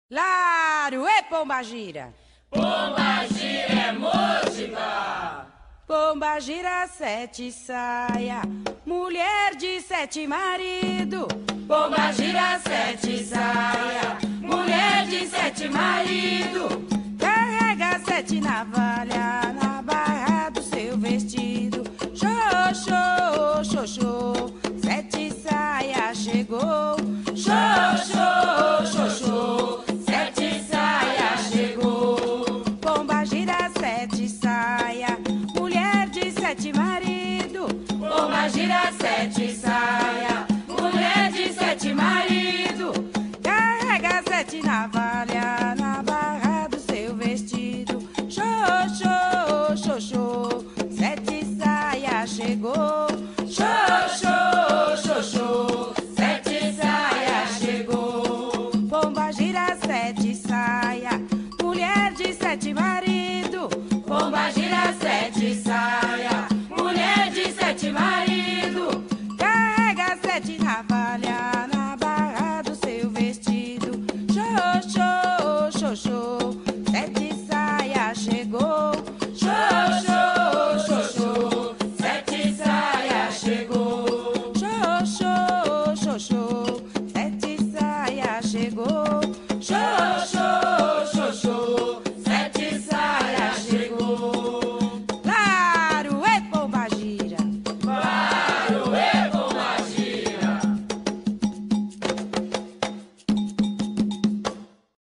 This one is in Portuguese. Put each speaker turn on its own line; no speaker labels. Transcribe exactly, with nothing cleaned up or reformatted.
Laro e Pombagira.
Pombagira é música.
Pombagira sete saia, mulher de sete marido.
Pombagira sete saia, mulher de sete marido.
Carrega sete navalha na barra do seu vestido. Xoxô, xoxô, sete saia chegou.
Xoxô, xoxô, sete saia chegou.
Pombagira sete saia, mulher de sete marido.
Pombagira sete saia, mulher de sete marido.
Carrega sete navalha na barra do seu vestido. Xoxô, xoxô, sete saia chegou.
Xoxô, xoxô, sete saia chegou.
Pombagira sete saia, mulher de sete marido.
Pombagira sete saia, mulher de sete marido.
Carrega sete navalha